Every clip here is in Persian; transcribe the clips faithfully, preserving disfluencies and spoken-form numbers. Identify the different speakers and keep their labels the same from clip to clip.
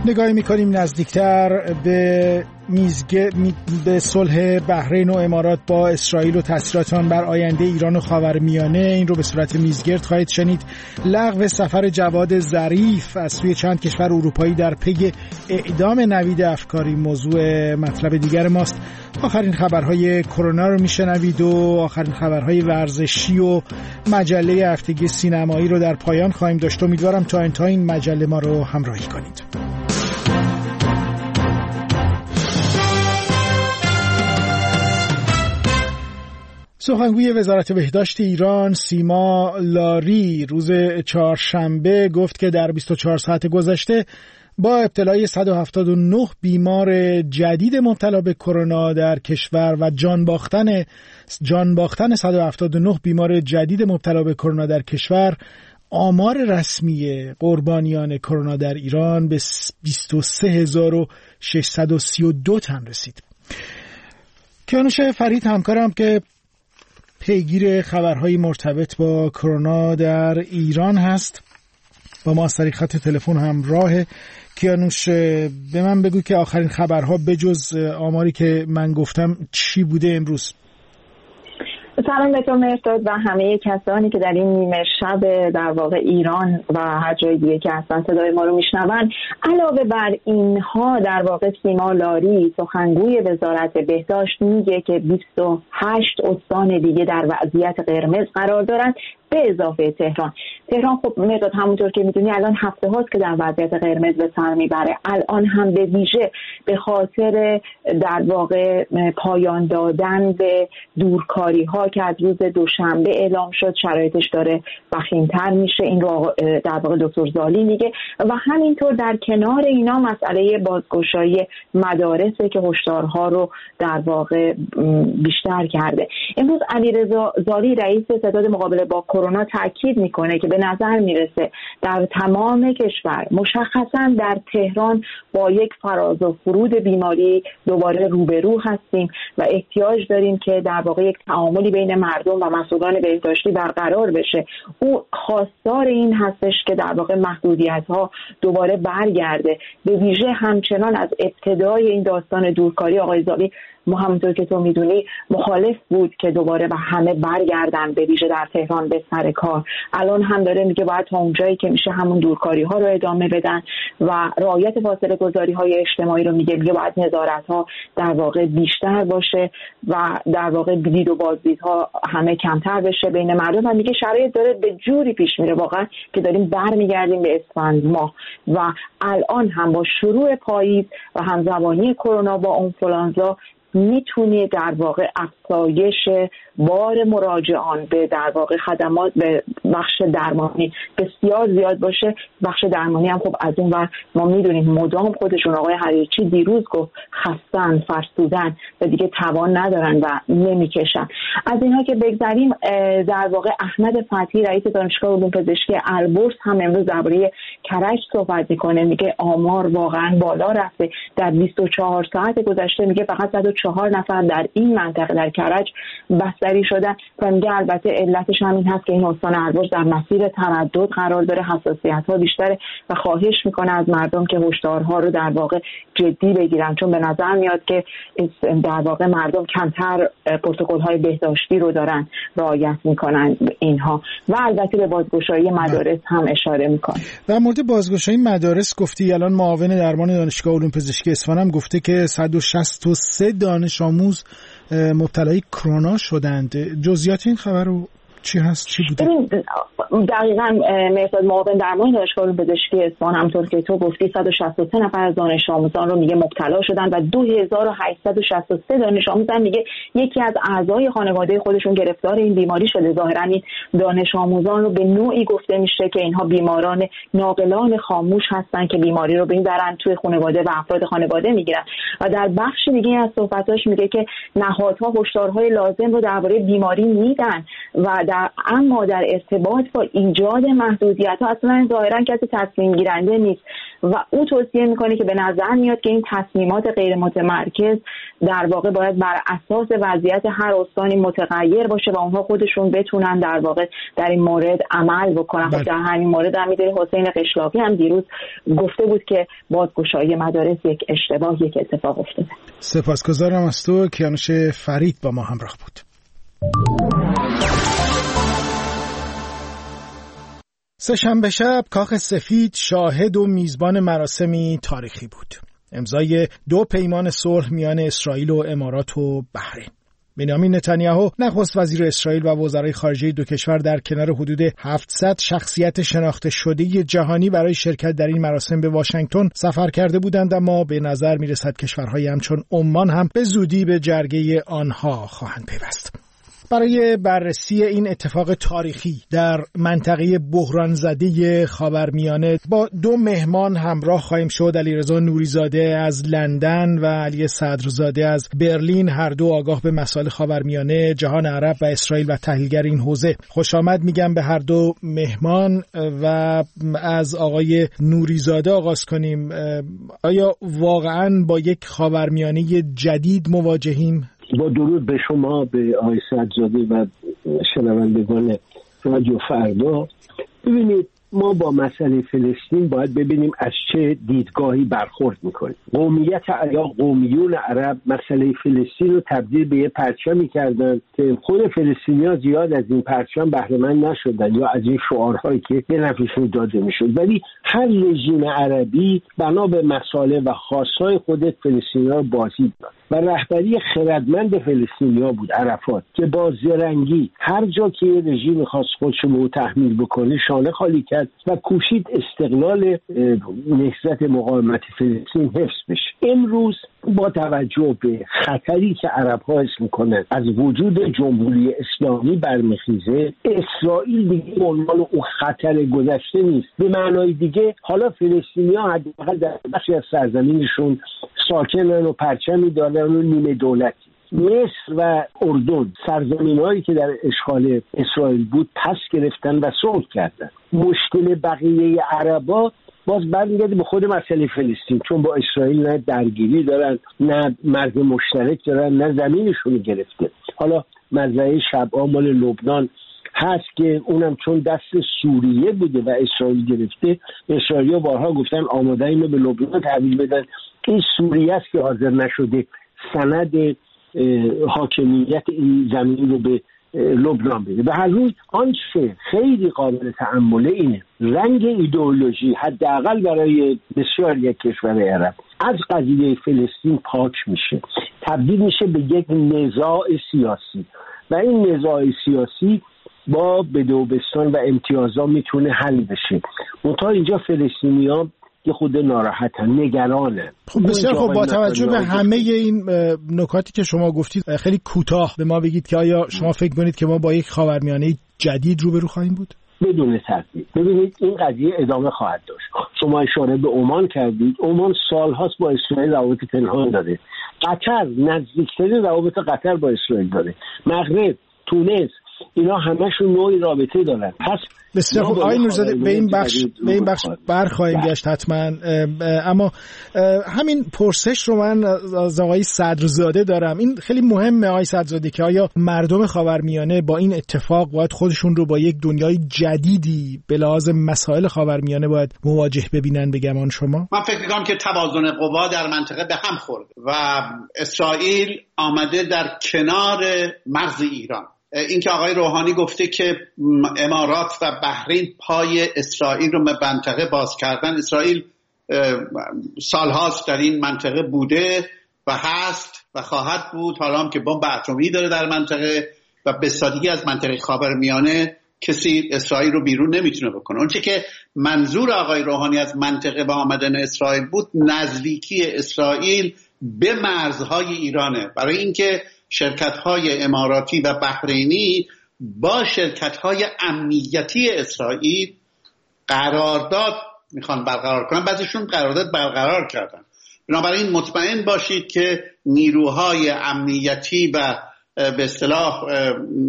Speaker 1: نگاهی میکنیم نزدیکتر به میزگه به صلح بحرین و امارات با اسرائیل و تاثیرات آن بر آینده ایران و خاورمیانه. این رو به صورت میزگرد خواهید شنید. لغو سفر جواد ظریف از سوی چند کشور اروپایی در پی اعدام نوید افکاری موضوع مطلب دیگر ماست. آخرین خبرهای کرونا رو میشنوید و آخرین خبرهای ورزشی و مجله هفتگی سینمایی رو در پایان خواهیم داشت. امیدوارم تا انتهای این مجله ما رو همراهی کنید. سخنگوی وزارت بهداشت ایران سیما لاری روز چهارشنبه گفت که در بیست و چهار ساعت گذشته با ابتلای صد و هفتاد و نه بیمار جدید مبتلا به کرونا در کشور و جان باختن جان باختن صد و هفتاد و نه بیمار جدید مبتلا به کرونا در کشور، آمار رسمی قربانیان کرونا در ایران به بیست و سه هزار و ششصد و سی و دو تن رسید. کیانوش فرید همکارم که پیگیر خبرهای مرتبط با کرونا در ایران هست با ما از طریق خط تلفن همراه. کیانوش، به من بگو که آخرین خبرها بجز آماری که من گفتم چی بوده امروز؟
Speaker 2: سلام دکتر مرتضی و همه کسانی که در این نیمه شب در واقع ایران و هر جای دیگه که هستن صدای ما رو میشنون. علاوه بر اینها در واقع سیما لاری سخنگوی وزارت بهداشت میگه که بیست و هشت استان دیگه در وضعیت قرمز قرار دارند به اضافه تهران. تهران خب مرداد همونطور که میدونی الان هفته هاست که در وضعیت قرمز به سر میبره. الان هم به ویژه به خاطر در واقع پایان دادن به دورکاری ها که از روز دوشنبه اعلام شد شرایطش داره وخیم‌تر میشه. این رو در واقع دکتر زالی میگه و همینطور در کنار اینا مسئله بازگشایی مدارسه که هشدارها رو در واقع بیشتر کرده. امروز علیرضا زالی رئیس ستاد مقابله با کرونا تاکید میکنه که به نظر میرسه در تمام کشور مشخصا در تهران با یک فراز و فرود بیماری دوباره روبرو هستیم و احتیاج داریم که در واقع یک تعاملی بین مردم و مسئولان بهداشتی برقرار بشه. او خواستار این هستش که در واقع محدودیت‌ها دوباره برگرده. به ویژه همچنان از ابتدای این داستان دورکاری آقای زالی ما همونطور که تو میدونی مخالف بود که دوباره به همه برگردن به ویژه در تهران به سر کار. الان هم داره میگه باید تا اونجایی که میشه همون دورکاری ها رو ادامه بدن و رعایت فاصله گذاری های اجتماعی رو میگه میگه باید نظارت ها در واقع بیشتر باشه و در واقع دید و بازدیدها همه کمتر بشه بین مردم و میگه شرایط داره به جوری پیش میره واقعا که داریم برمیگردیم به اسفند ماه و الان هم با شروع پاییز و همزبانی کرونا با آنفولانزا میتونه در واقع افزایش بار مراجعان به در واقع خدمات به بخش درمانی بسیار زیاد باشه. بخش درمانی هم خب از اون ور ما میدونیم مدام خودشون آقای حریچی دیروز گفت خستن فرسودن و دیگه توان ندارن و نمیکشن. از اینها که بگذریم در واقع احمد فتحی رئیس دانشگاه علوم پزشکی البرز هم امروز درباره کرج صحبت میکنه. میگه آمار واقعا بالا رفته. در بیست و چهار ساعت گذشته میگه فقط صد و چهار نفر در این منطقه در کرج بستری شدن و میگه البته علتش همین هست که این استان البرز در مسیر تردد قرار داره، حساسیت‌ها بیشتره و خواهش میکنه از مردم که هشدارها رو در واقع جدی بگیرن چون به نظر میاد که در واقع مردم کمتر پروتکل‌های بهداشتی رو دارن رعایت میکنن اینها و البته به بازگشایی مدارس هم اشاره میکنه.
Speaker 1: در مورد بازگشایی مدارس گفتی الان معاون درمان دانشگاه علوم پزشکی اصفهان هم گفته که صد و شصت و سه دانش آموز مبتلای کرونا شدند. جزئیات این خبر رو چی هست؟ چی بوده؟
Speaker 2: دقیقاً مرتضی معاون درمان دانشگاه علوم پزشکی اصفهان همونطور که تو گفتی صد و شصت و سه نفر از دانش آموزان رو میگه مبتلا شدن و دو هزار و هشتصد و شصت و سه دانش آموزان میگه یکی از اعضای خانواده خودشون گرفتار این بیماری شده. ظاهراً این دانش آموزان رو به نوعی گفته میشه که اینها بیماران ناقلان خاموش هستن که بیماری رو ببرن توی خانواده و افراد خانواده میگیرن و در بخش دیگه از صحبتاش میگه که نهادها هشدارهای لازم رو درباره بیماری میدن و در اما در ارتباط با ایجاد محدودیت‌ها اصلا ظاهراً کسی تصمیم گیرنده نیست و او توصیه میکنه که به نظر میاد که این تصمیمات غیر متمرکز در واقع باید بر اساس وضعیت هر استانی متغیر باشه و اونها خودشون بتونن در واقع در این مورد عمل بکنن. خب در همین مورد امیرعلی حسین قشلاقی هم دیروز گفته بود که بازگشایی مدارس یک اشتباه، یک اتفاق افتاده.
Speaker 1: سپاسگزارم از تو. کیانوش فرید با ما همراه بود. سه‌شنبه شب کاخ سفید شاهد و میزبان مراسمی تاریخی بود. امضای دو پیمان صلح میان اسرائیل و امارات و بحرین. بنیامین نتانیاهو نخست وزیر اسرائیل و وزرای خارجه دو کشور در کنار حدود هفتصد شخصیت شناخته شده جهانی برای شرکت در این مراسم به واشنگتن سفر کرده بودند، اما به نظر میرسد کشورهای همچون عمان هم به زودی به جرگه آنها خواهند پیوست. برای بررسی این اتفاق تاریخی در منطقه بحران زده خاورمیانه با دو مهمان همراه خواهیم شد. علیرضا نوریزاده از لندن و علی صدرزاده از برلین، هر دو آگاه به مسائل خاورمیانه، جهان عرب و اسرائیل و تحلیلگر این حوزه. خوش آمد میگم به هر دو مهمان و از آقای نوریزاده آغاز کنیم. آیا واقعاً با یک خاورمیانه جدید مواجهیم؟
Speaker 3: با درود به شما، به آقای صدرزاده و شنوندگان رادیو فردا. ببینید، ما با مسئله فلسطین باید ببینیم از چه دیدگاهی برخورد میکنیم. قومیت یا قومیون عرب مسئله فلسطین رو تبدیل به یه پرچمی کردن که خود فلسطینی‌ها زیاد از این پرچم بهره مند نشدن یا از این شعارهایی که به نفعشون داده میشد، ولی هر رژیم عربی بنا به مسائل و خاصهای خود فلسطینی‌ها رو بازی داد و رهبری خردمند فلسطینی‌ها بود عرفات که با زرنگی هر جا که یه رژیم خاص خودش رو تحمیل بکنه شانه خالی کرد و کوشید استقلال نهضت مقاومت فلسطین حفظ بشه. امروز با توجه به خطری که عرب‌ها حس می‌کنند از وجود جمهوری اسلامی برمیخیزه، اسرائیل دیگه به عنوان اون خطر گذشته نیست. به معنای دیگه حالا فلسطینی‌ها حداقل در بخشی از سرزمینشون ساکنن و پرچمی دارن و نیمه دولتی. مصر و اردن سرزمین‌هایی که در اشغال اسرائیل بود پس گرفتن و صلح کردن. مشکل بقیه عربا باز برمیگرده به خود مسئله فلسطین، چون با اسرائیل نه درگیری دارن، نه مرز مشترک دارن، نه زمینشون گرفته. حالا مزرعه شبعا مال لبنان هست که اونم چون دست سوریه بوده و اسرائیل گرفته، اسرائیلی‌ها بارها گفتن آماده اینو به لبنان تحویل بدن. این سوریه است که حاضر نشده سند حاکمیت این زمین رو به لبنان بده. به هر روز آنچه خیلی قابل تأمله اینه رنگ ایدئولوژی حداقل برای بسیار یک کشور عرب از قضیه فلسطین پاک میشه، تبدیل میشه به یک نزاع سیاسی و این نزاع سیاسی با بدوبستان و امتیازها میتونه حل بشه. منتها اینجا فلسطینی‌ها که خود ناراحتن، نگرانن.
Speaker 1: خب بسیار خب، با توجه به همه این نکاتی که شما گفتید خیلی کوتاه به ما بگید که آیا شما فکر کنید که ما با یک خاورمیانه جدید روبرو خواهیم بود؟
Speaker 3: بدون تردید. ببینید این قضیه ادامه خواهد داشت. شما اشاره به عمان کردید. عمان سالهاست با اسرائیل روابط پنهان داره. قطر نزدیکترین روابط قطر با اسرائیل داره. مغرب، تونس، اینا همشون نوعی رابطه دارن. پس
Speaker 1: بسیار خوب آقای نوریزاده، به این بخش به این بخش برخواهیم گشت حتما، اما همین پرسش رو من از آقای صدرزاده دارم. این خیلی مهمه آقای صدرزاده که آیا مردم خاورمیانه با این اتفاق باید خودشون رو با یک دنیای جدیدی به لحاظ مسائل خاورمیانه باید مواجه ببینن؟ به گمان شما؟
Speaker 4: من فکر می‌کنم که توازن قوا در منطقه به هم خورد و اسرائیل آمده در کنار مرز ایران. این که آقای روحانی گفته که امارات و بحرین پای اسرائیل رو به منطقه باز کردن، اسرائیل سالهاست در این منطقه بوده و هست و خواهد بود، حالا هم که بمب اتمی داره در منطقه و به سادگی از منطقه خاورمیانه کسی اسرائیل رو بیرون نمیتونه بکنه. اون چه که منظور آقای روحانی از منطقه با آمدن اسرائیل بود نزدیکی اسرائیل به مرزهای ایرانه، برای اینکه شرکت‌های اماراتی و بحرینی با شرکت‌های امنیتی اسرائیل قرارداد میخوان برقرار کنن، بعضیشون قرارداد برقرار کردن. بنابراین مطمئن باشید که نیروهای امنیتی و به اصطلاح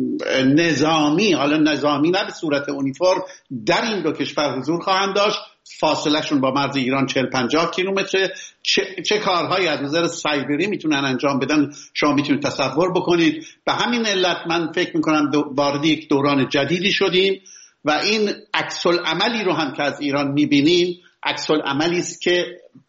Speaker 4: نظامی، حالا نظامی نه به صورت اونیفرم، در این دو کشور حضور خواهند داشت. فاصلهشون با مرز ایران چهل پنجاه کیلومتر. چه, چه کارهایی از نظر سایبری میتونن انجام بدن شما میتونید تصور بکنید. به همین علت من فکر میکنم وارد یک دوران جدیدی شدیم و این عکس العملی رو هم که از ایران میبینیم عکس العملی است که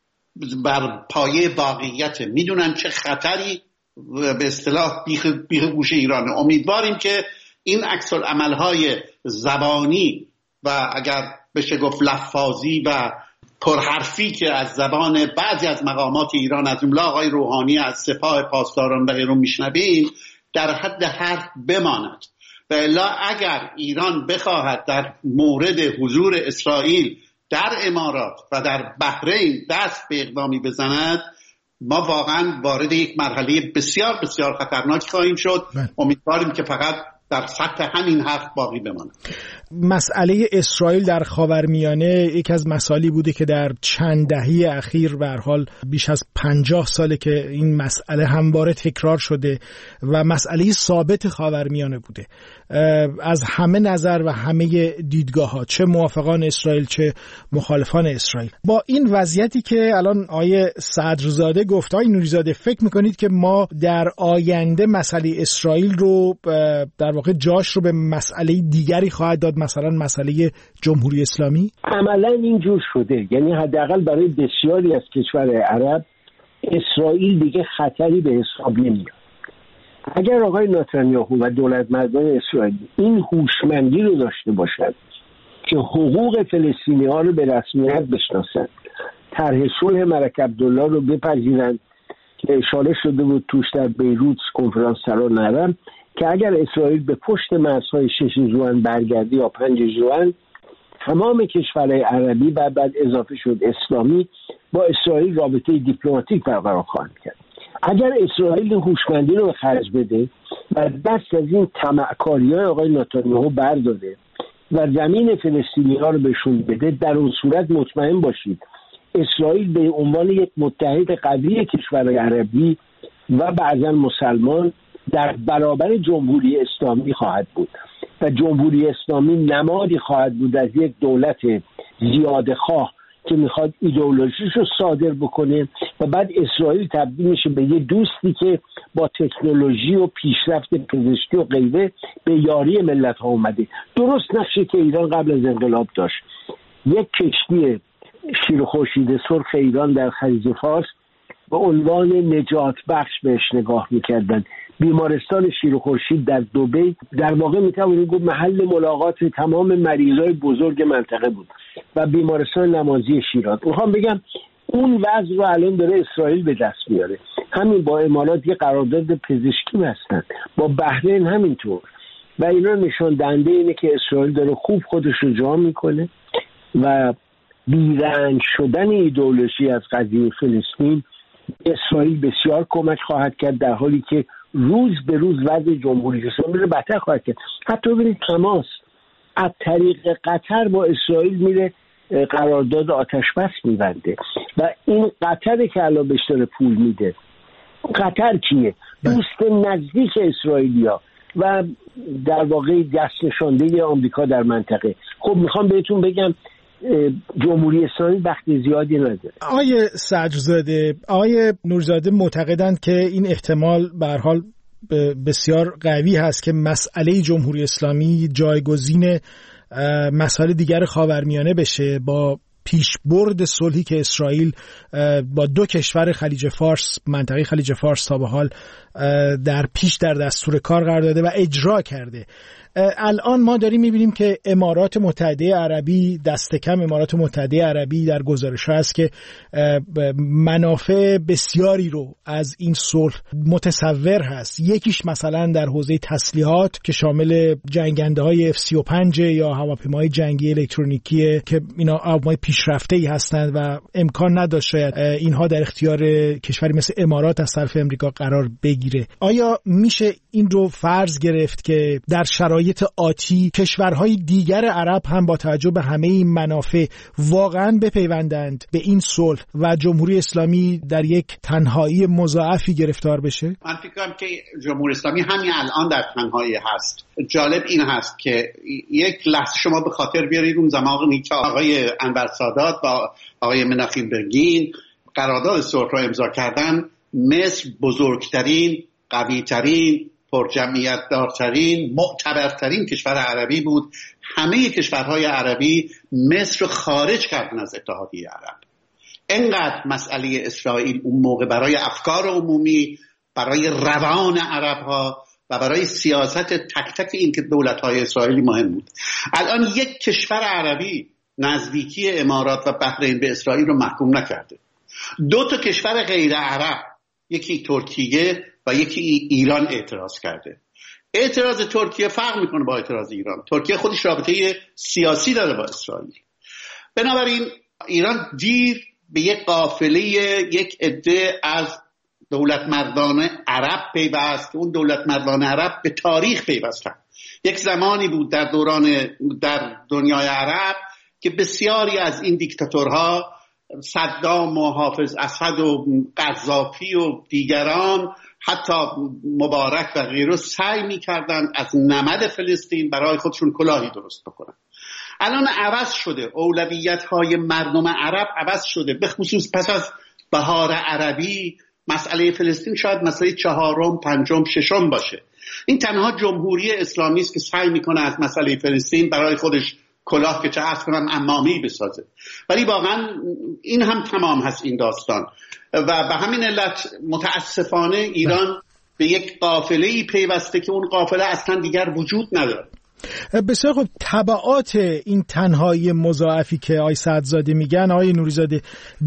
Speaker 4: بر پایه واقعیت. میدونن چه خطری به اصطلاح بیخ, بیخ گوش ایرانه. امیدواریم که این عکس العمل‌های زبانی و اگر بشه گفت لفاظی و پرحرفی که از زبان بعضی از مقامات ایران از جمله آقای روحانی از سپاه پاسداران و غیره میشنویم در حد حرف بماند. و الا اگر ایران بخواهد در مورد حضور اسرائیل در امارات و در بحرین دست به اقدامی بزند ما واقعا وارد یک مرحله بسیار بسیار خطرناک خواهیم شد. امیدواریم که فقط در سطح همین حرف باقی بماند.
Speaker 1: مسئله اسرائیل در خاورمیانه یک از مسائلی بوده که در چند دهه اخیر به هر حال بیش از پنجاه ساله که این مسئله همواره تکرار شده و مسئله ثابت خاورمیانه بوده از همه نظر و همه دیدگاه‌ها، چه موافقان اسرائیل چه مخالفان اسرائیل. با این وضعیتی که الان آیه صدرزاده گفت، آیه نوریزاده، فکر میکنید که ما در آینده مسئله اسرائیل رو در واقع جاش رو به مسئله دیگری خواهد داد، مثلا مسئله جمهوری اسلامی؟
Speaker 3: عملا اینجور شده، یعنی حداقل برای بسیاری از کشور عرب اسرائیل دیگه خطری به حساب نمیاد. اگر آقای نتانیاهو و دولت مردان اسرائیل این هوشمندی رو داشته باشند که حقوق فلسطینی ها رو به رسمیت بشناسند، طرح صلح ملک عبدالله رو بپذیرند که اشاره شده بود توش در بیروت کنفرانس سران عرب، که اگر اسرائیل به پشت مرزهای شش ژوئن برگردی یا پنج ژوئن تمام کشورهای عربی و بعد اضافه شد اسلامی با اسرائیل رابطه دیپلماتیک برقرار خواهند کرد. اگر اسرائیل هوشمندی رو به خرج بده و دست از این طمعکاری‌های آقای نتانیاهو برداره و زمین فلسطینی ها رو بهشون بده، در اون صورت مطمئن باشید اسرائیل به عنوان یک متحد قوی کشورهای عربی و بعضا مسلمان در برابر جمهوری اسلامی خواهد بود و جمهوری اسلامی نمادی خواهد بود از یک دولت زیاده‌خواه که میخواد ایدئولوژیش رو صادر بکنه و بعد اسرائیل تبدیل میشه به یه دوستی که با تکنولوژی و پیشرفت پزشکی و غیره به یاری ملت ها اومده. درست نقشی که ایران قبل از انقلاب داشت. یک کشتی شیر و خورشید سرخ ایران در خلیج فارس به عنوان نجات بخش بهش نگاه میکردن. بیمارستان شیر و خورشید در دبی در واقع میتوانیم گفت محل ملاقات تمام مریضای بزرگ منطقه بود و بیمارستان نمازی شیراز. میخوام بگم اون وضع رو الان داره اسرائیل به دست میاره. همین با امارات یه قرارداد پزشکی بستن، با بحرین همینطور، و اینا نشان دهنده اینه که اسرائیل داره خوب خودش رو جا میکنه و بیرنگ شدن ایدئولوژی از قضیه فلسطین اسرائیل بسیار کمک خواهد کرد، در حالی که روز به روز وضع جمهوری اسلامی رو بدتر خواهد کرد. حتی ببینید تماس از طریق قطر با اسرائیل میره قرارداد آتش بس میبنده و این قطره که الان بهش داره پول میده. قطر کیه؟ دوست نزدیک اسرائیلیا و در واقع دست نشانده آمریکا در منطقه. خب میخوام بهتون بگم جمهوری اسلامی وقت زیادی نداره.
Speaker 1: آقای صدرزاده، آقای نوریزاده معتقدند که این احتمال به هر حال بسیار قوی هست که مسئله جمهوری اسلامی جایگزین مسائل دیگر خاورمیانه بشه با پیشبرد صلحی که اسرائیل با دو کشور خلیج فارس، منطقه خلیج فارس تا به حال در پیش در دستور کار قرار داده و اجرا کرده. الان ما داریم میبینیم که امارات متحده عربی، دست کم امارات متحده عربی در گزارش هست که منافع بسیاری رو از این صلح متصور هست. یکیش مثلا در حوزه تسلیحات که شامل جنگنده های اف سی و پنج یا هواپیماهای جنگی الکترونیکیه که اینا هواپیمای پیشرفته‌ای هستند و امکان نداشت شاید اینها در اختیار کشوری مثل امارات از طرف امریکا قرار بگیره. آیا میشه این رو فرض گرفت که در شرایط آتی کشورهای دیگر عرب هم با توجه به همه این منافع واقعا بپیوندند به این صلح و جمهوری اسلامی در یک تنهایی مضاعفی گرفتار بشه؟
Speaker 4: من فکر کنم که جمهوری اسلامی همین الان در تنهایی هست. جالب این هست که یک لحظه شما به خاطر بیارید اون زمانی که آقای انور سادات با آقای مناخیم بگین قرارداد صلح را امضا کردن، مصر بزرگترین، قویترین، پرجمعیت دارترین، معتبرترین کشور عربی بود. همه کشورهای عربی مصر رو خارج کردن از اتحادیه عرب. انقدر مسئله اسرائیل اون موقع برای افکار عمومی، برای روان عرب ها و برای سیاست تک تک این که دولت‌های اسرائیلی مهم بود. الان یک کشور عربی نزدیکی امارات و بحرین به اسرائیل رو محکوم نکرده. دو تا کشور غیر عرب، یکی ترکیه و یکی ایران اعتراض کرده. اعتراض ترکیه فرق میکنه با اعتراض ایران. ترکیه خودش رابطه سیاسی داره با اسرائیل. بنابراین ایران دیر به یک قافله یک عده از دولت مردان عرب پیوست که اون دولت مردان عرب به تاریخ پیوستن. یک زمانی بود در دوران در دنیای عرب که بسیاری از این دیکتاتورها، صدام و حافظ اسد و قذافی و دیگران، حتی مبارک و غیره، سعی می‌کردند از نمد فلسطین برای خودشون کلاهی درست بکنن. الان عوض شده، اولویت‌های مردم عرب عوض شده، به خصوص پس از بهار عربی مسئله فلسطین شاید مسئله چهارم، پنجم، ششم باشه. این تنها جمهوری اسلامی است که سعی میکنه از مسئله فلسطین برای خودش کلاه که چه عرض کنم امامی بسازه، ولی واقعا این هم تمام هست این داستان و به همین علت متاسفانه ایران به یک قافله‌ای پیوسته که اون قافله اصلا دیگر وجود نداره.
Speaker 1: بسیار خب، تبعات این تنهایی مضاعفی که آقای سعدزاده میگن، آقای نوری‌زاده،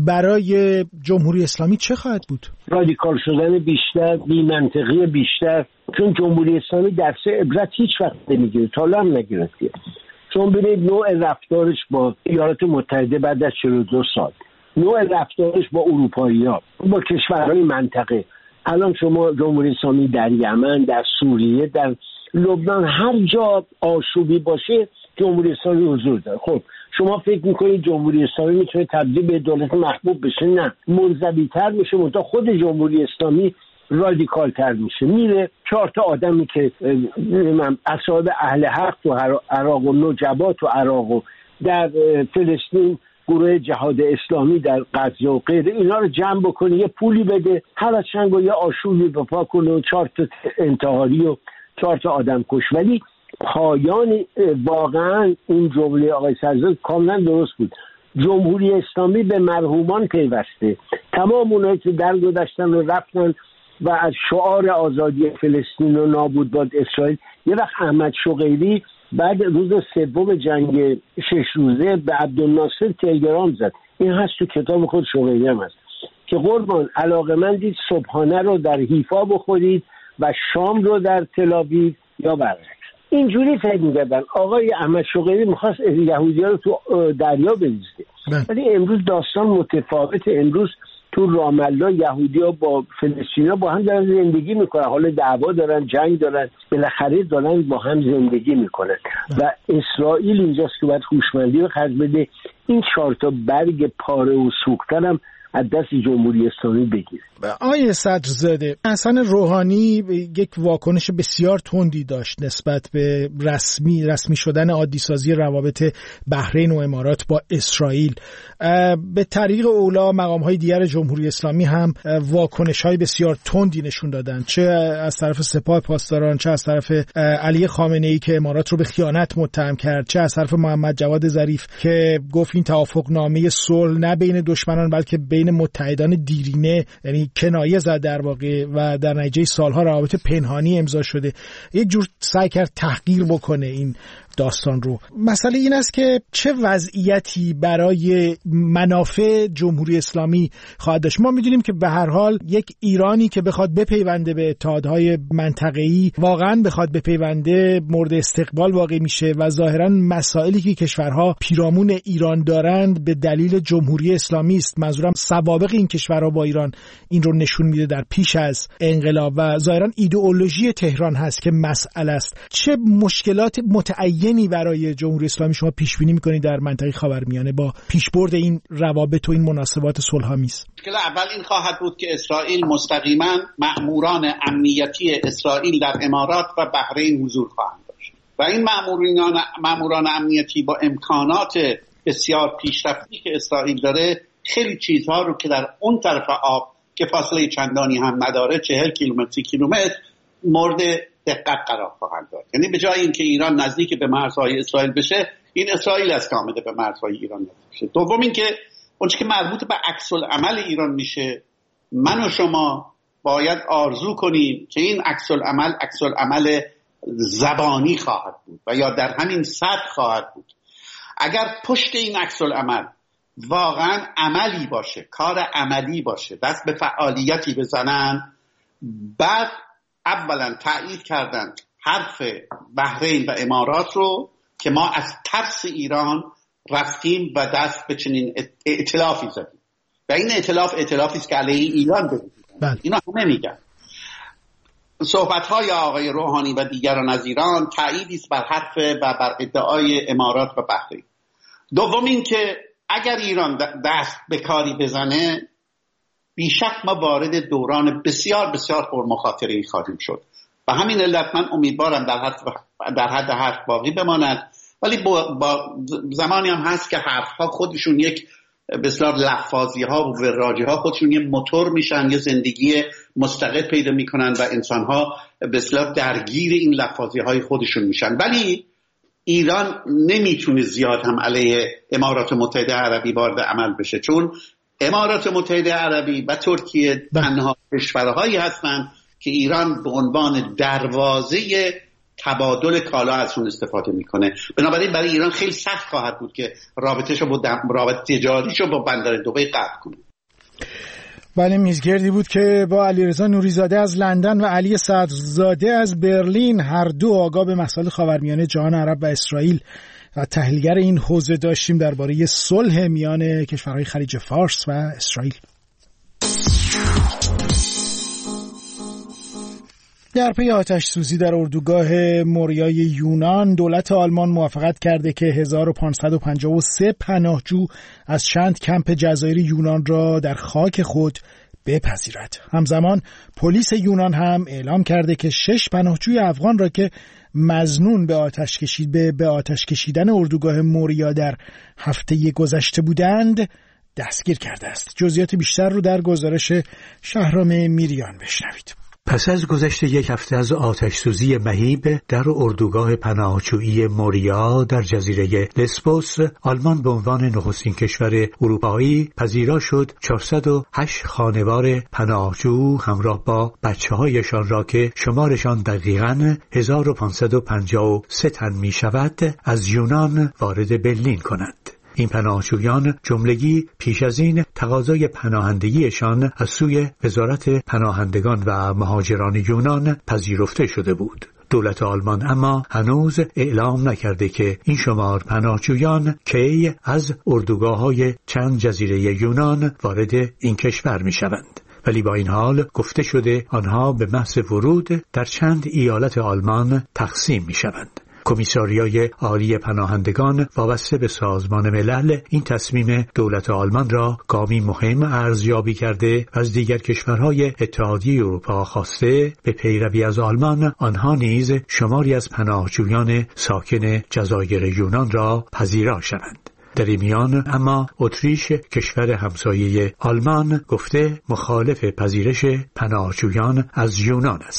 Speaker 1: برای جمهوری اسلامی چه خواهد بود؟
Speaker 3: رادیکال شدن بیشتر، بی‌منطقی بیشتر، چون جمهوری اسلامی درس عبرت هیچ وقت نمیگیره، تا الان هم نگرفته. چون ببینید نوع رفتارش با ایالات متحده بعد از چهل و دو سال، نوع رفتارش با اروپایی‌ها، با کشورهای منطقه. الان شما جمهوری اسلامی در یمن، در سوریه، در لبنان، هر جا آشوبی باشه جمهوری اسلامی حضور داره. خب شما فکر میکنید جمهوری اسلامی میتونه تبدیل به دولت محبوب بشه؟ نه، منزوی‌تر میشه، منتها خود جمهوری اسلامی رادیکال تر میشه. میره چهار تا آدمی که اصحاب اهل حق تو عراق و نجبات و عراق و در فلسطین گروه جهاد اسلامی در غزه و غیره، اینا رو جمع بکنه، یه پولی بده، هر از چند یه آشوبی بپا کنه و چهار تا انتحاری و چهار تا آدم کش. ولی پایان واقعا این جمله آقای سعدزاده کاملا درست بود. جمهوری اسلامی به مرحومان پیوسته. تمام اونایی که در گذشتن و رفتن و از شعار آزادی فلسطین و نابود باد اسرائیل، یه وقت احمد شقیری بعد روز سوم جنگ شش روزه به عبدالناصر تلگرام زد، این هست تو کتاب خود شقیری هم هست، که قربان علاقه‌مندید صبحانه رو در حیفا بخورید و شام رو در تل‌آویو یا برعکس. اینجوری فکر می‌کردن. آقای احمد شقیری می‌خواست یهودی‌ها رو تو دریا بریزه، ولی امروز داستان متفاوته. امروز تو رام الله یهودی‌ها با فلسطینی‌ها با هم دارن زندگی میکنن، حالا دعوا دارن، جنگ دارن، بالاخره دارن با هم زندگی میکنن و اسرائیل اینجاست که باید هوشمندی رو خرج بده، این چهار تا برگ پاره و سوختن هم از دست جمهوری اسلامی بگیر.
Speaker 1: آقای صدرزاده، حسن روحانی یک واکنش بسیار تندی داشت نسبت به رسمی رسمی شدن عادی‌سازی روابط بحرین و امارات با اسرائیل. به طریق اولا مقام‌های دیگر جمهوری اسلامی هم واکنش‌های بسیار تندی نشون دادن، چه از طرف سپاه پاسداران، چه از طرف علی خامنه‌ای که امارات رو به خیانت متهم کرد، چه از طرف محمد جواد ظریف که گفت این توافقنامه صلح نه بین دشمنان بلکه بین متحدان دیرینه، یعنی کنایه زد در واقع و در نتیجه سالها روابط پنهانی امضا شده. یک جور سعی کرد تحقیر بکنه این داستان رو. مسئله این است که چه وضعیتی برای منافع جمهوری اسلامی خواهد داشت. ما میدونیم که به هر حال یک ایرانی که بخواد بپیونده به اتحادهای منطقه‌ای، واقعا بخواد بپیونده، مورد استقبال واقع میشه و ظاهرا مسائلی که کشورها پیرامون ایران دارند به دلیل جمهوری اسلامی است. منظورم سوابق این کشورها با ایران این رو نشون میده در پیش از انقلاب و ظاهرا ایدئولوژی تهران هست که مسئله است. چه مشکلات متعینی برای جمهوری اسلامی شما پیش بینی میکنید در منطقه خاورمیانه با پیشبرد این روابط و این مناسبات صلح‌آمیز؟
Speaker 4: مشکل اول این خواهد بود که اسرائیل مستقیما مأموران امنیتی اسرائیل در امارات و بحرین حضور خواهند داشت و این مأموران مأموران امنیتی با امکانات بسیار پیشرفتی که اسرائیل داره خیلی چیزها رو که در اون طرف آب که فاصله چندانی هم نداره، چهل کیلومتر سی کیلومتر، مورد دقت قرار خواهند داد. یعنی به جای اینکه ایران نزدیک به مرزهای اسرائیل بشه، این اسرائیل است که آمده به مرزهای ایران نزدیک بشه. دوم اینکه اونچه که مربوط به عکس العمل ایران میشه، من و شما باید آرزو کنیم که این عکس العمل عکس العمل زبانی خواهد بود و یا در همین سطح خواهد بود. اگر پشت این عکس العمل واقعا عملی باشه، کار عملی باشه، دست به فعالیتی بزنن، بعد اولا تایید کردن حرف بحرین و امارات رو که ما از ترس ایران رفتیم و دست به چنین ائتلافی زدیم و این ائتلاف ائتلافی است که علیه ایران بودیم. اینا همه میگن. صحبت‌های آقای روحانی و دیگران از ایران تأییدی است بر حرف و بر ادعای امارات و بحرین. دوم این که اگر ایران دست به کاری بزنه، بیشک ما وارد دوران بسیار بسیار پرمخاطره‌ای خواهیم شد و همین علت من امیدوارم در حد در حد حرف باقی بماند، ولی با, با زمانی هم هست که حرف‌ها خودشون یک بسیار لفاظی‌ها و وراجی‌ها خودشون یه موتور میشن، یه زندگی مستقل پیدا میکنن و انسان‌ها بسیار درگیر این لفاظی‌های خودشون میشن. ولی ایران نمیتونه زیاد هم علیه امارات متحده عربی وارد عمل بشه، چون امارات متحده عربی و ترکیه تنها کشورهایی هستند که ایران به عنوان دروازه تبادل کالا ازشون استفاده میکنه. بنابراین برای ایران خیلی سخت خواهد بود که رابطه‌شو با دم... رابطه تجاریشو با بندر دبی قطع کنه.
Speaker 1: بله، میزگردی بود که با علیرضا نوریزاده از لندن و علی صدرزاده از برلین، هر دو آگاه به مسائل خاورمیانه، جهان عرب و اسرائیل و تحلیلگر این حوزه داشتیم درباره صلح میان کشورهای خلیج فارس و اسرائیل. در پی آتش سوزی در اردوگاه موریای یونان، دولت آلمان موافقت کرده که هزار و پانصد و پنجاه و سه پناهجو از چند کمپ جزایر یونان را در خاک خود بپذیرد. همزمان پلیس یونان هم اعلام کرده که شش پناهجوی افغان را که مظنون به آتش کشید به به آتش کشیدن اردوگاه موریا در هفته گذشته بودند دستگیر کرده است. جزئیات بیشتر رو در گزارش شهرام میریان بشنوید.
Speaker 5: پس از گذشت یک هفته از آتش‌سوزی مهیب در اردوگاه پناهجویی موریا در جزیره لسبوس، آلمان به عنوان نخستین کشور اروپایی پذیرا شد چهارصد و هشت خانوار پناهجو همراه با بچه‌هایشان را که شمارشان دقیقاً هزار و پانصد و پنجاه و سه تن می شود از یونان وارد برلین کنند. این پناهجویان جملگی پیش از این تقاضای پناهندگیشان از سوی وزارت پناهندگان و مهاجران یونان پذیرفته شده بود. دولت آلمان اما هنوز اعلام نکرده که این شمار پناهجویان کی از اردوگاه‌های چند جزیره یونان وارد این کشور می‌شوند. ولی با این حال گفته شده آنها به محض ورود در چند ایالت آلمان تقسیم می‌شوند. کمیساریای عالی پناهندگان وابسته به سازمان ملل این تصمیم دولت آلمان را گامی مهم ارزیابی کرده و از دیگر کشورهای اتحادیه اروپا خواسته به پیروی از آلمان آنها نیز شماری از پناهجویان ساکن جزایر یونان را پذیرا شوند. در این میان اما اتریش کشور همسایه آلمان گفته مخالف پذیرش پناهجویان از یونان است.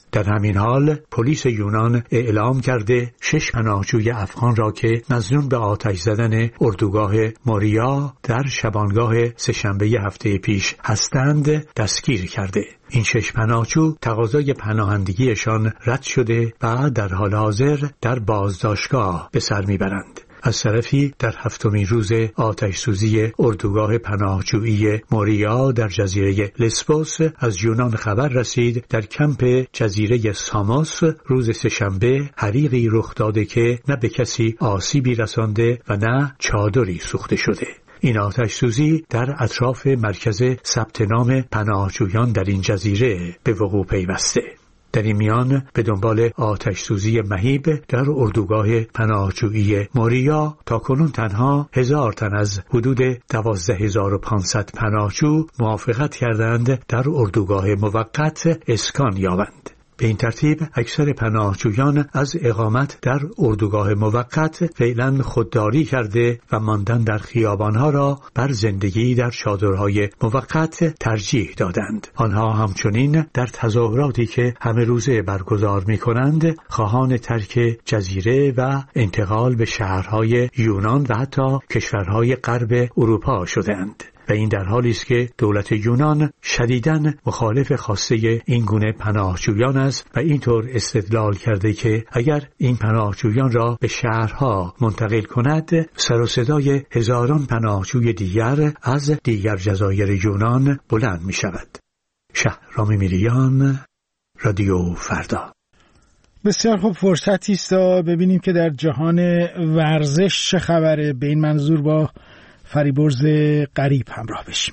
Speaker 5: در همین حال پلیس یونان اعلام کرده شش پناهجوی افغان را که مظنون به آتش زدن اردوگاه موریا در شبانگاه سه‌شنبه هفته پیش هستند دستگیر کرده. این شش پناهجو تقاضای پناهندگیشان رد شده و در حال حاضر در بازداشتگاه به سر میبرند. از طرفی در هفتمین روز آتش سوزی اردوگاه پناهجویی موریا در جزیره لسبوس از یونان خبر رسید در کمپ جزیره ساموس روز سه‌شنبه حریقی رخ داده که نه به کسی آسیبی رسانده و نه چادری سوخته شده. این آتش سوزی در اطراف مرکز ثبت نام پناهجویان در این جزیره به وقوع پیوسته. در این میان به دنبال آتش سوزی مهیب در اردوگاه پناهجویی موریا تاکنون تنها هزار تن از حدود دوازده هزار و پانصد پناهجو موافقت کردند در اردوگاه موقت اسکان یابند. به این ترتیب اکثر پناهجویان از اقامت در اردوگاه موقت فعلا خودداری کرده و ماندن در خیابانها را بر زندگی در چادرهای موقت ترجیح دادند. آنها همچنین در تظاهراتی که همه روزه برگزار می کنند خواهان ترک جزیره و انتقال به شهرهای یونان و حتی کشورهای غرب اروپا شدند. و این در حالی است که دولت یونان شدیداً مخالف خواسته این گونه پناهجویان است و اینطور استدلال کرده که اگر این پناهجویان را به شهرها منتقل کند سر و صدای هزاران پناهجوی دیگر از دیگر جزایر یونان بلند می شود. شهرام میریان، رادیو فردا.
Speaker 1: بسیار خوب، فرصتی است ببینیم که در جهان ورزش چه خبره. به این منظور با فریبرز غریب همراه بشیم.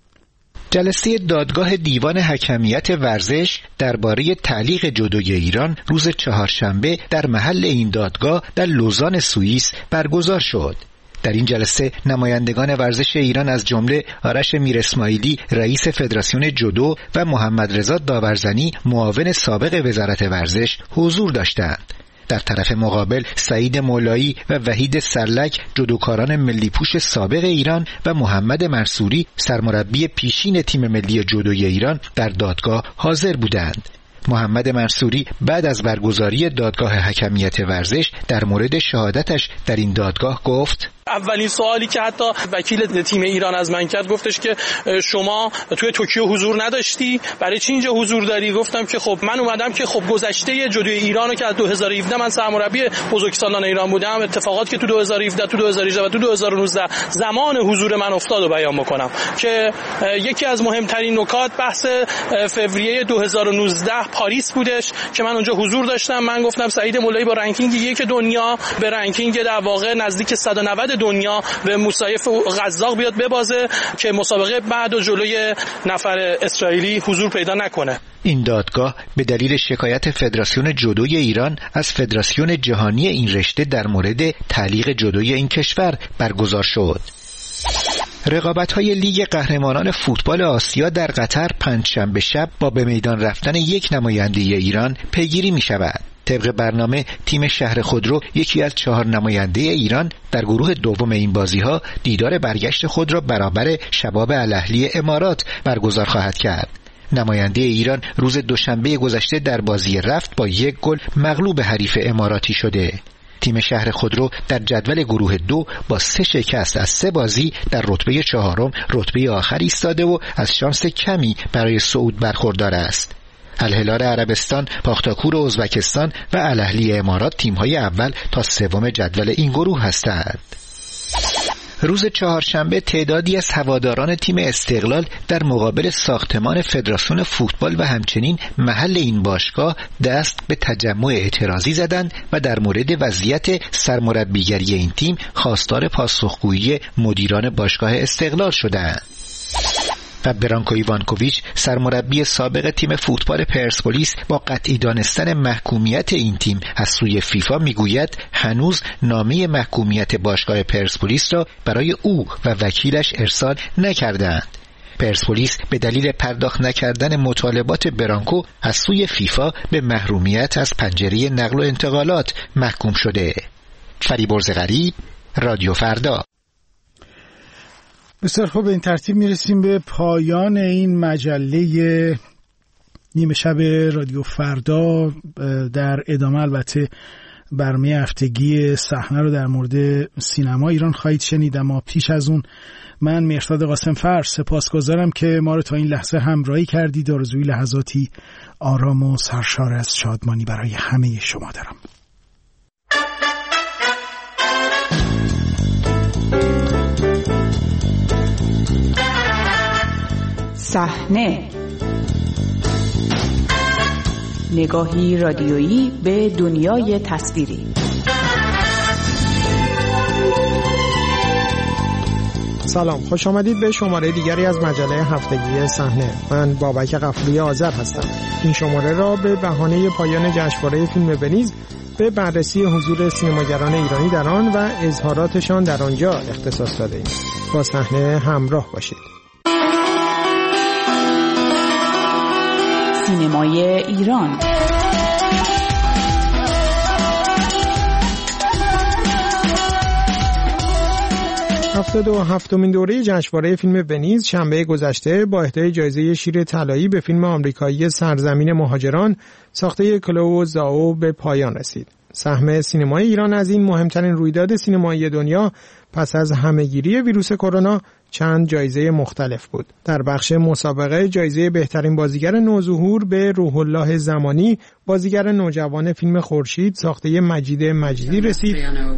Speaker 6: جلسه دادگاه دیوان حکمیت ورزش درباره تعلیق جودوی ایران روز چهارشنبه در محل این دادگاه در لوزان سوئیس برگزار شد. در این جلسه نمایندگان ورزش ایران از جمله آرش میر اسماعیلی رئیس فدراسیون جودو و محمد رضا داورزنی معاون سابق وزارت ورزش حضور داشتند. در طرف مقابل سعید مولایی و وحید سرلک جودوکاران ملی پوش سابق ایران و محمد مرسوری سرمربی پیشین تیم ملی جودوی ایران در دادگاه حاضر بودند. محمد مرسوری بعد از برگزاری دادگاه حکمیت ورزش در مورد شهادتش در این دادگاه گفت:
Speaker 7: اولین سوالی که حتی وکیل تیم ایران از من کرد گفتش که شما توی توکیو حضور نداشتی، برای چی اینجا حضور داری؟ گفتم که خب من اومدم که خب گذشته جودوی ایرانو که از دو هزار و هفده من سرمربی بزرگسالان ایران بودم، اتفاقات که تو دو هزار و هفده تو دو هزار و هجده و تو دو هزار و نوزده زمان حضور من افتاد و بیان بکنم که یکی از مهمترین نکات بحث فوریه دو هزار و نوزده پاریس بودش که من اونجا حضور داشتم. من گفتم سعید مولایی با رنکینگ یک دنیا به رنکینگ در واقع نزدیک صد و نود دنیا به مسایف قزاق بیاد ببازه که مسابقه بعد و جلوی نفر اسرائیلی حضور پیدا نکنه.
Speaker 6: این دادگاه به دلیل شکایت فدراسیون جودوی ایران از فدراسیون جهانی این رشته در مورد تعلیق جودوی این کشور برگزار شد. رقابت‌های لیگ قهرمانان فوتبال آسیا در قطر پنجشنبه شب با به میدان رفتن یک نماینده ایران پیگیری می‌شود. طبق برنامه تیم شهر خودرو یکی از چهار نماینده ایران در گروه دوم این بازی‌ها دیدار برگشت خود را برابر شباب الاهلی امارات برگزار خواهد کرد. نماینده ایران روز دوشنبه گذشته در بازی رفت با یک گل مغلوب حریف اماراتی شده. تیم شهر خودرو در جدول گروه دو با سه شکست از سه بازی در رتبه چهارم رتبه آخر ایستاده و از شانس کمی برای صعود برخوردار است. الهلال عربستان، پاختاکور ازبکستان و الاهلی امارات تیم‌های اول تا سوم جدول این گروه هستند. روز چهارشنبه تعدادی از هواداران تیم استقلال در مقابل ساختمان فدراسیون فوتبال و همچنین محل این باشگاه دست به تجمع اعتراضی زدند و در مورد وضعیت سرمربیگری این تیم خواستار پاسخگویی مدیران باشگاه استقلال شدند. و برانکو ایوانکوویچ سرمربی سابق تیم فوتبال پرسپولیس با قطعی دانستن محکومیت این تیم از سوی فیفا میگوید هنوز نامه محکومیت باشگاه پرسپولیس را برای او و وکیلش ارسال نکردند. پرسپولیس به دلیل پرداخت نکردن مطالبات برانکو از سوی فیفا به محرومیت از پنجره نقل و انتقالات محکوم شده. فریبرز غریب، رادیو فردا.
Speaker 1: بسیار خوب، به این ترتیب میرسیم به پایان این مجله نیمه شب رادیو فردا در ادامه البته برنامه هفتگی صحنه رو در مورد سینما ایران خواهید شنید، اما پیش از اون من مهرداد قاسم فر سپاسگزارم که ما رو تا این لحظه همراهی کردید. آرزوی لحظاتی آرام و سرشار از شادمانی برای همه شما دارم.
Speaker 8: صحنه، نگاهی رادیویی به دنیای تصویری.
Speaker 9: سلام، خوش آمدید به شماره دیگری از مجله هفتگی صحنه. من بابک قفوری آذر هستم. این شماره را به بهانه پایان جشنواره فیلم ونیز به بررسی حضور سینماگران ایرانی در آن و اظهاراتشان در آنجا اختصاص داده‌ایم. با صحنه همراه باشید.
Speaker 8: سینمای ایران.
Speaker 9: هفتاد و هفتمین دوره جشنواره فیلم ونیز شنبه گذشته با اهدای جایزه شیر طلایی به فیلم آمریکایی سرزمین مهاجران ساخته کلو زائو به پایان رسید. سهم سینمای ایران از این مهمترین رویداد سینمایی دنیا پس از همهگیری ویروس کرونا چند جایزه مختلف بود. در بخش مسابقه جایزه بهترین بازیگر نوظهور به روح الله زمانی، بازیگر نوجوان فیلم خورشید ساخته مجید مجیدی رسید.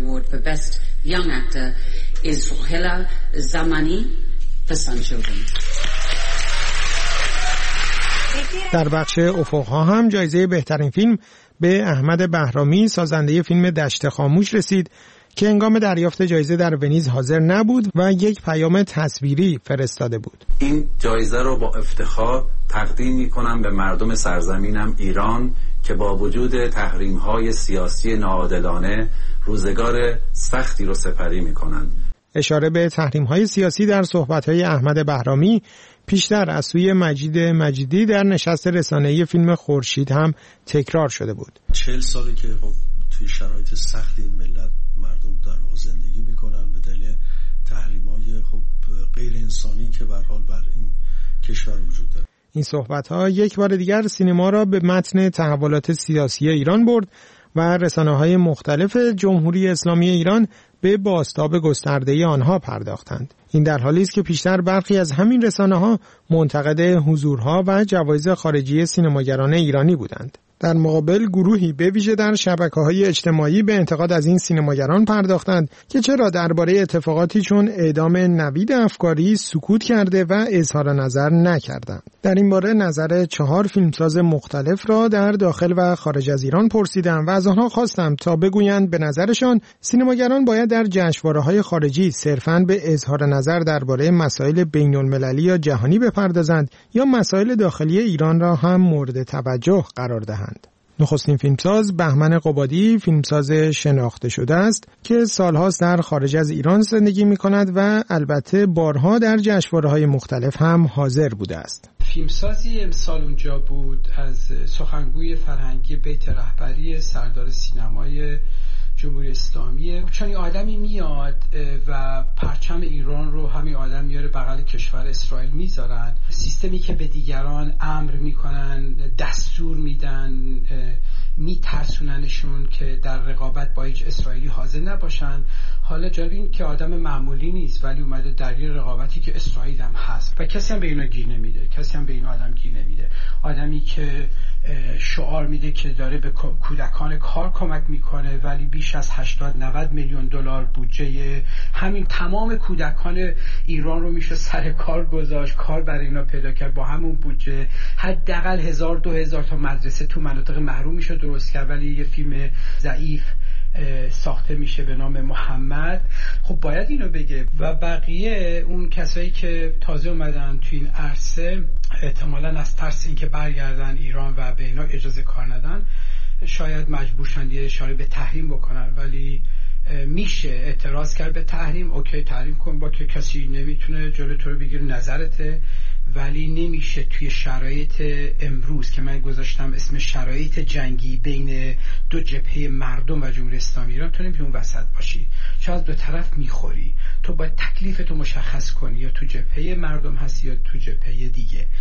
Speaker 9: در بخش افق‌ها هم جایزه بهترین فیلم به احمد بهرامی سازنده فیلم دشت خاموش رسید که هنگام دریافت جایزه در ونیز حاضر نبود و یک پیام تصویری فرستاده بود.
Speaker 10: این جایزه رو با افتخار تقدیم می‌کنم به مردم سرزمینم ایران که با وجود تحریم‌های سیاسی ناعادلانه روزگار سختی رو سپری می‌کنند.
Speaker 9: اشاره به تحریم‌های سیاسی در صحبت‌های احمد بهرامی پیشتر از سوی مجید مجیدی در نشست رسانه‌ای فیلم خورشید هم تکرار شده بود.
Speaker 11: چهل ساله که خب توی شرایط سختی این ملت مردم در واقع زندگی میکنن به دلیل تحریم‌های خب غیر انسانی که به هر حال بر این کشور وجود داره.
Speaker 9: این صحبت‌ها یک بار دیگر سینما را به متن تحولات سیاسی ایران برد و رسانه‌های مختلف جمهوری اسلامی ایران به بازتاب گسترده آنها پرداختند. این در حالی است که پیشتر برخی از همین رسانه‌ها منتقد حضورها و جوایز خارجی سینماگران ایرانی بودند. در مقابل گروهی به ویژه در شبکه‌های اجتماعی به انتقاد از این سینماگران پرداختند که چرا درباره اتفاقاتی چون اعدام نوید افکاری سکوت کرده و اظهار نظر نکردند. در این باره نظر چهار فیلمساز مختلف را در داخل و خارج از ایران پرسیدم و از آنها خواستم تا بگویند به نظرشان سینماگران باید در جشنواره‌های خارجی صرفاً به اظهار نظر درباره مسائل بین‌المللی یا جهانی بپردازند یا مسائل داخلی ایران را هم مورد توجه قرار دهند. نخستین فیلمساز بهمن قبادی فیلمساز شناخته شده است که سالهاست در خارج از ایران زندگی می‌کند و البته بارها در جشنواره‌های مختلف هم حاضر بوده است.
Speaker 12: فیلمسازی امسال اونجا بود از سخنگوی فرهنگی بیت رهبری سردار سینمای جمهوری اسلامی. چون این آدمی میاد و پرچم ایران رو همین آدم میاره بغل کشور اسرائیل میذارن، سیستمی که به دیگران امر میکنن، دستور میدن، میترسوننشون که در رقابت با هیچ اسرائیلی حاضر نباشن. حالا جالب این که آدم معمولی نیست ولی اومده در این رقابتی که اسرائیل هم هست و کسی هم به اینا گیر نمیده، کسی هم به این آدم گیر نمیده. آدمی که شعار میده که داره به کودکان کار کمک میکنه ولی بیش از هشتاد نود میلیون دلار بودجه همین تمام کودکان ایران رو میشه سر کار گذاشت، کار برای اینا پیدا کرد. با همون بودجه حداقل هزار دو هزار تا مدرسه تو مناطق محروم میشه درست کرد، ولی یه فیلم ضعیف ساخته میشه به نام محمد. خب باید اینو بگه و بقیه اون کسایی که تازه اومدن تو این عرصه احتمالاً از ترس اینکه برگردن ایران و به اینا اجازه کار ندن شاید مجبور شدن یه اشاره به تحریم بکنن، ولی میشه اعتراض کرد به تحریم. اوکی تحریم کن، با که کسی نمیتونه جلو تو رو بگیره، نظرته، ولی نمیشه توی شرایط امروز که من گذاشتم اسم شرایط جنگی بین دو جبهه مردم و جمهوری اسلامی ایران، تو نمیتونی اون وسط باشی، چون از دو طرف میخوری. تو باید تکلیفتو مشخص کنی، یا تو جبهه مردم هستی یا تو جبهه دیگه.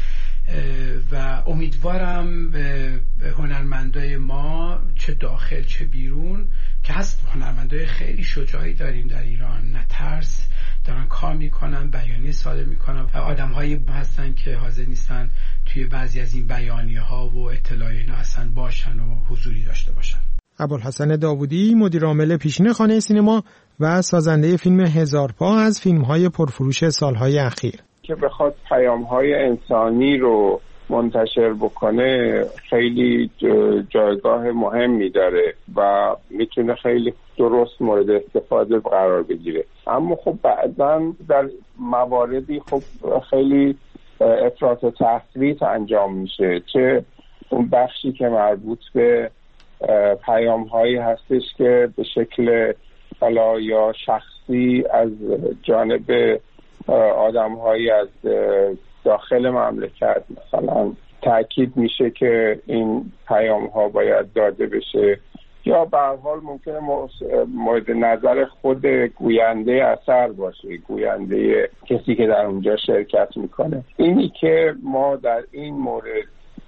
Speaker 12: و امیدوارم هنرمندای ما چه داخل چه بیرون که هست هنرمندای خیلی شجاعی داریم در ایران، نه ترس دارن کار میکنن، بیانیه صادر میکنن، آدم‌هایی هستن که حاضر نیستن توی بعضی از این بیانیه ها و اطلاعی اینا اصلا باشن و حضوری داشته باشن.
Speaker 9: ابوالحسن داوودی، مدیر عامل پیشین خانه سینما و سازنده فیلم هزار پا از فیلم‌های پرفروش سالهای اخیر،
Speaker 13: که بخواد پیام‌های انسانی رو منتشر بکنه خیلی جایگاه مهمی داره و میتونه خیلی درست مورد استفاده قرار بگیره. اما خب بعداً در مواردی خب خیلی افراط و تفریط انجام میشه، چه اون بخشی که مربوط به پیام هایی هستش که به شکل حالا یا شخصی از جانب آدم هایی از داخل مملکت مثلا تأکید میشه که این پیام ها باید داده بشه، یا به هر حال ممکنه مورد نظر خود گوینده اثر باشه، گوینده کسی که در اونجا شرکت میکنه. اینی که ما در این مورد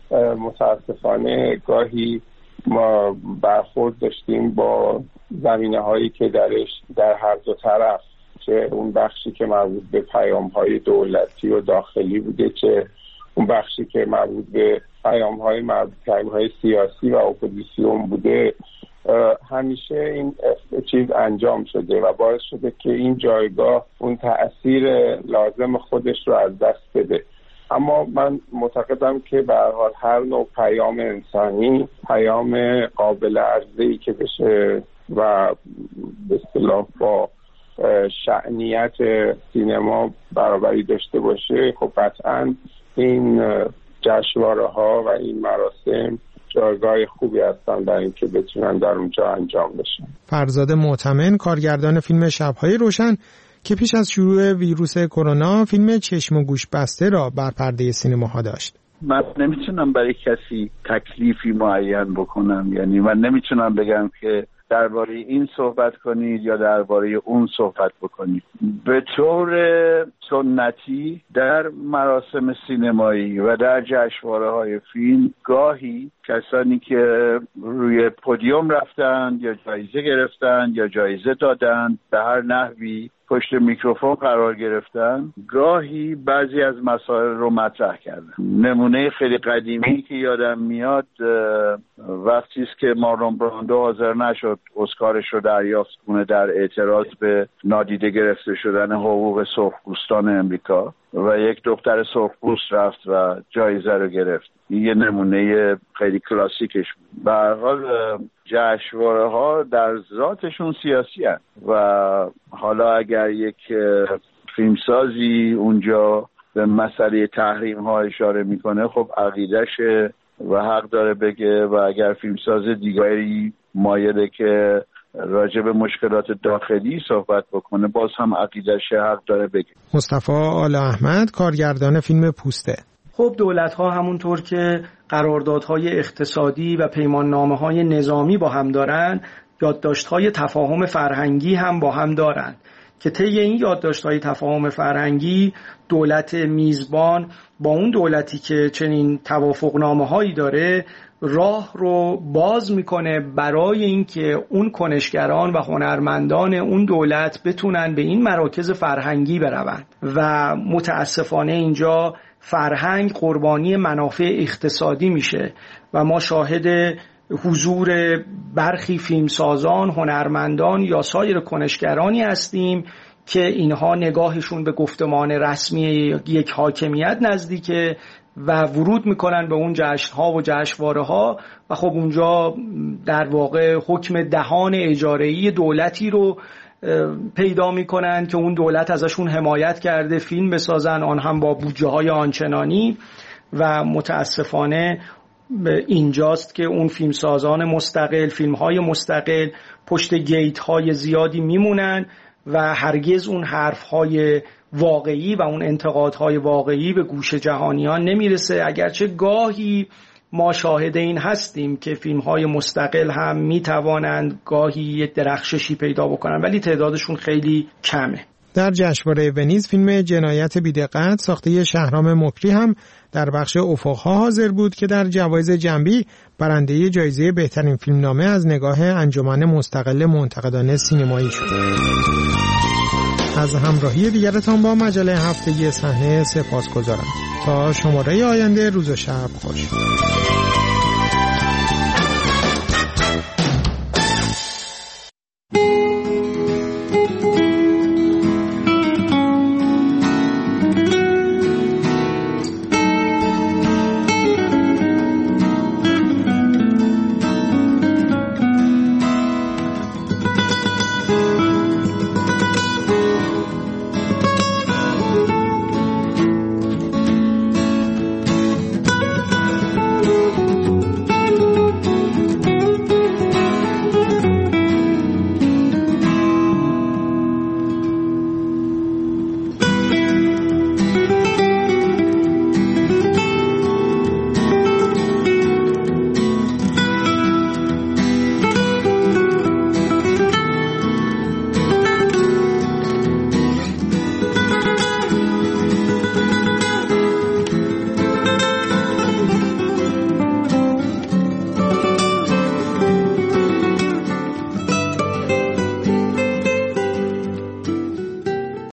Speaker 13: متاسفانه گاهی ما برخورد داشتیم با زمینه هایی که درش در هر دو طرف، چه اون بخشی که مربوط به پیام های دولتی و داخلی بوده، چه اون بخشی که مربوط به پیام های مربوط پیام های سیاسی و اپوزیسیون بوده، همیشه این چیز انجام شده و باعث شده که این جایگاه اون تأثیر لازم خودش رو از دست بده. اما من معتقدم که به هر حال هر نوع پیام انسانی پیام قابل عرضه‌ای که بشه و به اصطلاح با شأنیت سینما برابری داشته باشه، خب قطعاً این جشنواره ها و این مراسم جایگاه خوبی هستن برای اینکه بتونن در اونجا انجام بشن.
Speaker 9: فرزاد معتمن، کارگردان فیلم شب‌های روشن که پیش از شروع ویروس کرونا فیلم چشم و گوش بسته را بر پرده سینماها داشت.
Speaker 14: من نمیتونم برای کسی تکلیفی معین بکنم، یعنی من نمیتونم بگم که درباره این صحبت کنید یا درباره اون صحبت بکنید. به طور سنتی در مراسم سینمایی و در جشنواره‌های فیلم گاهی کسانی که روی پودیوم رفتند یا جایزه گرفتند یا جایزه دادند به هر نحوی پشت میکروفون قرار گرفتن، گاهی بعضی از مسائل رو مطرح کردن. نمونه خیلی قدیمی که یادم میاد وقتی است که مارلون براندو حاضر نشد اسکارش رو دریافت کنه در اعتراض به نادیده گرفته شدن حقوق سرخپوستان امریکا و یک دختر سرخپوست رفت و جایزه رو گرفت. این یه نمونه خیلی کلاسیکش بود. به هر حال جشنواره ها در ذاتشون سیاسی هست و حالا اگر یک فیلمسازی اونجا به مسئله تحریم ها اشاره میکنه، خب عقیدشه و حق داره بگه، و اگر فیلمساز دیگری مایله که راجع به مشکلات داخلی صحبت بکنه، باز هم عقیدشه حق داره بگه.
Speaker 9: مصطفی آل احمد، کارگردان فیلم پوسته.
Speaker 15: خب دولت‌ها همونطور که قراردادهای اقتصادی و پیماننامه‌های نظامی با هم دارن، یادداشت‌های تفاهم فرهنگی هم با هم دارن که طی این یادداشت‌های تفاهم فرهنگی دولت میزبان با اون دولتی که چنین توافقنامه‌هایی داره راه رو باز میکنه برای اینکه اون کنشگران و هنرمندان اون دولت بتونن به این مراکز فرهنگی بروند و متاسفانه اینجا فرهنگ قربانی منافع اقتصادی میشه و ما شاهد حضور برخی فیلمسازان، هنرمندان یا سایر کنشگرانی هستیم که اینها نگاهشون به گفتمان رسمی یک حاکمیت نزدیکه و ورود میکنن به اون جشن‌ها و جشنواره‌ها و خب اونجا در واقع حکم دهان اجاره‌ای دولتی رو پیدا میکنن که اون دولت ازشون حمایت کرده فیلم بسازن، آن هم با بودجه‌های آنچنانی، و متاسفانه اینجاست که اون فیلمسازان مستقل، فیلم‌های مستقل پشت گیت‌های زیادی میمونن و هرگز اون حرف‌های واقعی و اون انتقادهای واقعی به گوش جهانیان نمیرسه، اگرچه گاهی ما شاهد این هستیم که فیلم‌های مستقل هم میتوانند گاهی یک درخششی پیدا بکنن، ولی تعدادشون خیلی کمه.
Speaker 9: در جشنواره ونیز فیلم جنایت بی‌دقت ساخته شهرام مکری هم در بخش افق‌ها حاضر بود که در جوایز جنبی برنده جایزه بهترین فیلمنامه از نگاه انجمن مستقل منتقدان سینمایی شد. از همراهی دیگرتان با مجله هفتگی صحنه سپاسگزارم. تا شماره آینده، روز و شب خوش.